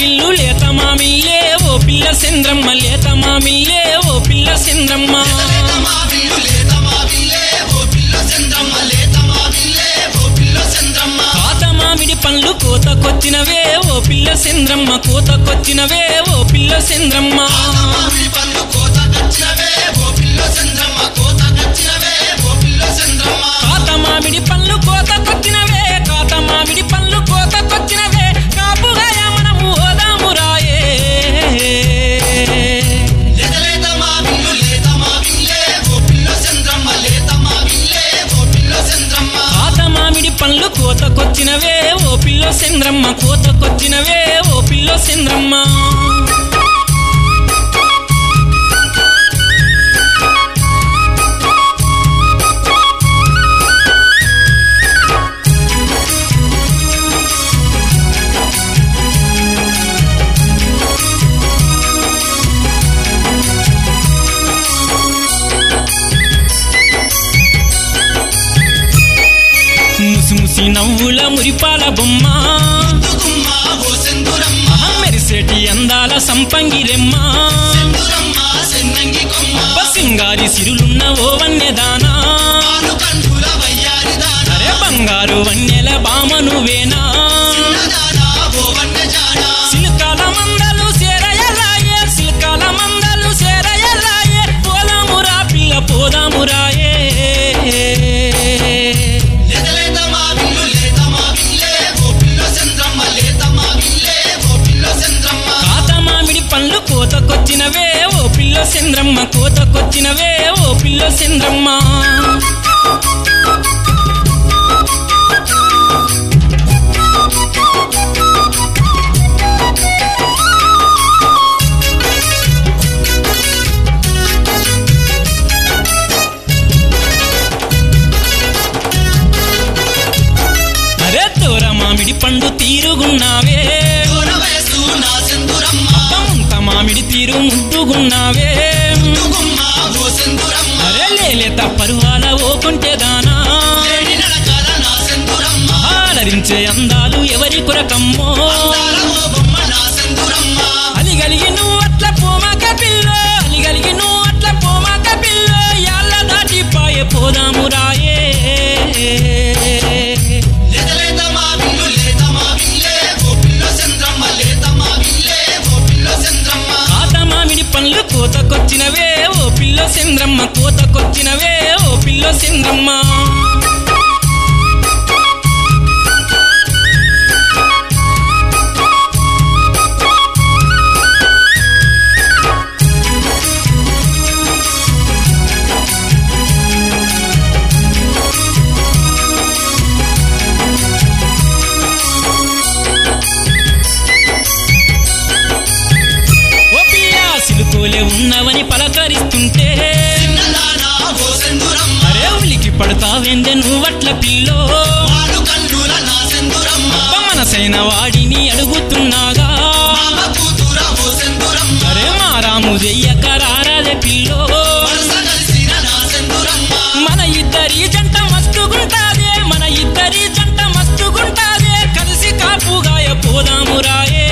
మామిళ్ళు లేత మామిళ్ళే ఓ పిల్ల చంద్రమ్మ లేత మామిళ్ళే ఓ పిల్ల చంద్రమ్మ కాత మామిడి పండ్లు కోతకొచ్చినవే ఓ పిల్ల చంద్రమ్మ కోతకొచ్చినవే ఓ పిల్ల చంద్రమ్మ కాత మామిడి పండ్లు కోతకొచ్చినవే కాత మామిడి పండ్లు కోతకొచ్చినవే కాపుగా మనము ఓదాము రాయే కాత మామిడి పండ్లు కోతకొచ్చినవే ఓ పిల్ల చంద్రమ్మ కోతకొచ్చినవే ఓ పిల్ల చంద్రమ్మ ముసి నవ్వుల మురిపాల బొమ్మ మెరిసేటి అందాల సంపంగిరెమ్మ సింగారి సిరులున్న ఓ వన్యదానా అరే బంగారు వన్యల బామను వేనా సిల్కాల మందలు సేరయలాయే సిల్కాల మందలు సేరయలాయే పోదామురా పిల్ల పోదామురాయే కోతకొచ్చినవే ఓ పిల్ల చంద్రమ్మ కోతకొచ్చినవే ఓ పిల్ల చంద్రమ్మ అరే తోర మామిడి పండు తీరుగున్నావే మామిడి తీరు ముద్దుగున్నావే అరే లేలేత పరువాల ఓ కొంటెదానా ఆలరించే అందాలు ఎవరి కొరకమ్మో అలిగలిగి నువ్వు అట్ల పోమాక పిల్లో అలిగలిగి నువ్వు అట్ల పోమాక పిల్లో యాళ్ళ దాటిపాయే పోదాము రాయే పండ్లు కోతకొచ్చినవే ఓ పిల్ల చంద్రమ్మ కోతకొచ్చినవే ఓ పిల్ల చంద్రమ్మ ఉన్నవని పలకరిస్తుంటే అరే ఉలికి పడతావేందే నువ్వట్ల పిల్లో మనసైన వాడిని అడుగుతున్నాగా అరే మారాము దెయ్యక రారాలే పిల్లో మన ఇద్దరి జంట మస్తుగుంటాదే మన ఇద్దరి జంట మస్తుగుంటాదే కలిసి కాపుగాయ పోదాము రాయే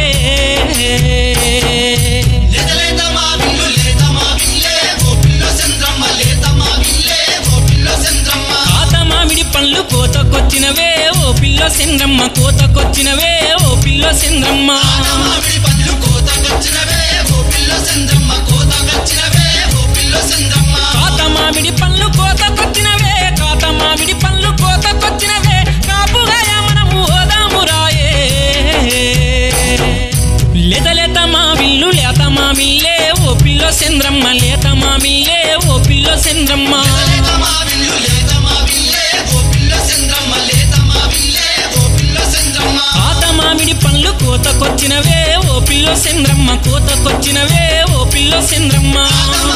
పండ్లు కోతకొచ్చినవే ఓ పిల్ల చంద్రమ్మ కోతకొచ్చినవే ఓ పిల్ల చంద్రమ్మ కాత మామిడి పండ్లు కోతకొచ్చినవే కాత మామిడి పండ్లు కోతకొచ్చినవే కాపుగా మనము ఓదాము రాయే లేత లేత మామిళ్ళు లేత మామిళ్ళే ఓ పిల్ల చంద్రమ్మ లేత మామిళ్ళే ఓ పిల్ల చంద్రమ్మ కాత మామిడి పండ్లు కోతకొచ్చినవే ఓ పిల్ల చంద్రమ్మ కోతకొచ్చినవే ఓ పిల్ల చంద్రమ్మ